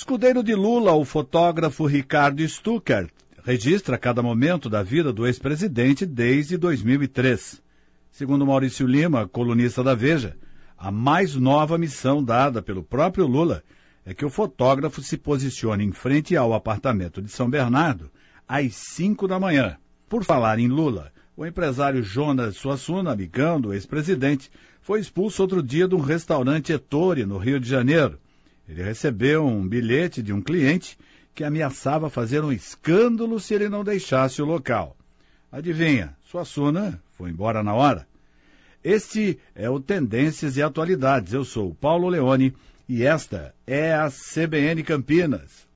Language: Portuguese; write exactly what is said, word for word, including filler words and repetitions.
escudeiro de Lula, o fotógrafo Ricardo Stuckert, registra cada momento da vida do ex-presidente desde dois mil e três. Segundo Maurício Lima, colunista da Veja, a mais nova missão dada pelo próprio Lula é que o fotógrafo se posicione em frente ao apartamento de São Bernardo às cinco da manhã. Por falar em Lula, o empresário Jonas Suassuna, amigão do ex-presidente, foi expulso outro dia de um restaurante Ettore, no Rio de Janeiro. Ele recebeu um bilhete de um cliente que ameaçava fazer um escândalo se ele não deixasse o local. Adivinha, Suassuna foi embora na hora. Este é o Tendências e Atualidades. Eu sou o Paulo Leone e esta é a C B N Campinas.